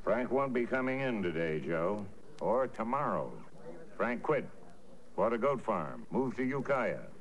Frank won't be coming in today, Joe. Or tomorrow. Frank quit. Bought a goat farm. Moved to Ukiah.